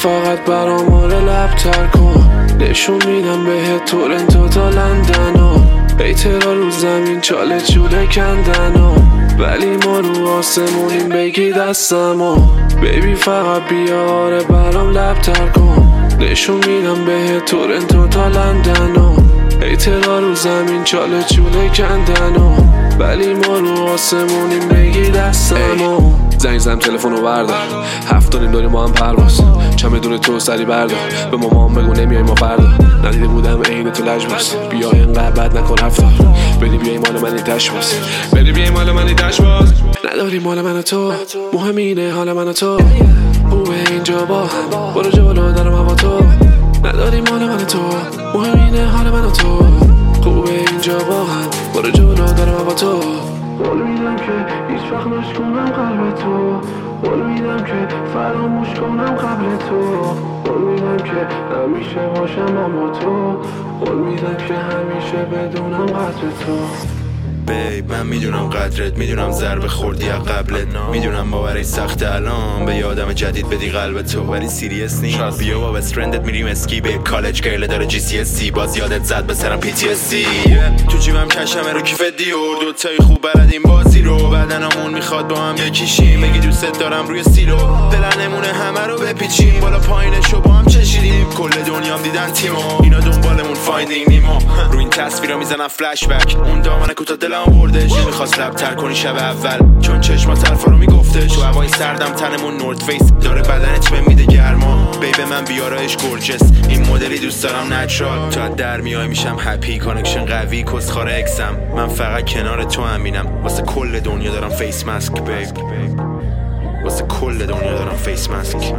فقط برام آره لبتر کن، نشون میدم بهت تورنتو تا لندن هیترها رو زمین چاله چوله کندن ولی ما رو آسمونیم بگی دستمو بیبی فقط بیا آره برام لبتر کن، نشون میدم بهت تورنتو تا لندن هیترها رو زمین چاله چوله کندن ولی ما رو آسمونیم بگی دستمو زنگ زدم تلفنو بردار، 7 تا نیم داریم با هم پرواز، چمدون تو سری بردار، به مامان بگو نمیای ما فردا، ندیده بودم عین تو لجباس، بیا اینقدر بد نکن رفتار، بری بیای مال منی تشباز، بری بیای مال منی تشباز، نداری مال من تو، مهم اینه حال من تو، خوبه اینجا با هم، برو جلو دارم هوا تو، نداری مال من تو، مهم اینه حال من تو، خوبه اینجا با هم، برو جلو دارم هوا تو. قول میدم که هیچ وقت نشکنم قلب تو، قول میدم که فراموش کنم قبل تو، قول میدم که همیشه باشم اما تو، قول میدم که همیشه بدونم قدر تو. بیب من میدونم قدرت، میدونم ضربه خوردی از قبلت، میدونم باورش سخت الان به یادم جدید بدی قلب تو، ولی سیریس نیست. بیا با بست فرندت میریم اسکی، به کالج گرله داره GCSE، باز یادت زد به سرم PTSD. تو جیبم کشمه رو کیف دیور، دوتایی خوب بلدیم بازی رو، بدنمون میخواد با هم یکیشیم، بگی دوست دارم روی سیلو، پلنمونه همه رو بپیچیم، بالا پایینشو با هم چشیدیم، کل دنیام دیدن تیمو، اینا دنبالمون فایندینگ نیمو، رو این تصویرا میزنم فلش بک، اون دامن کوتاه دلم بردش، نمیخواست لبتر کنی شب اول، چون چشمات حرفا رو میگفتش، تو هوای سردم تنمون نورد فیس داره، بدنت بهم میده گرما، بیبه من بیارایش گورجس، این مدلی دوست دارم نچرال، تو از در میای میشم هپی، کانکشن قوی کسخار اکسم، من فقط کنار تو همینم، واسه کل دنیا دارم فیس ماسک بیب، واسه کل دنیا دارم فیس ماسک.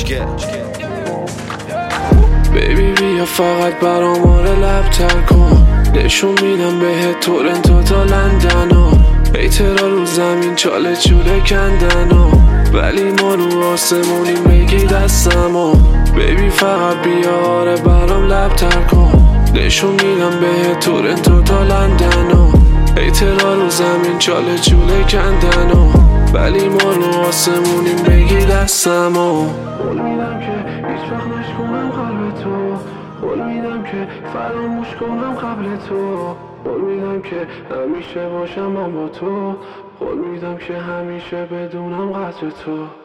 بیبی بیا فقط برام آره لبتر کن، نشون میدم بهت تورنتو تا لندن هیترها رو زمین چاله چوله کندن ولی ما رو آسمونیم بگی دستمو بیبی فقط بیا آره برام لبتر کن، نشون میدم بهت تورنتو تا لندن هیترها رو زمین چاله چوله کندن ولی ما رو آسمونیم بگی دستمو. قول میدم که هیچ وقت نشکنم قلب تو، قول میدم که فراموش کنم قبل تو، قول میدم که همیشه باشم با تو، قول میدم که همیشه بدونم قدر تو.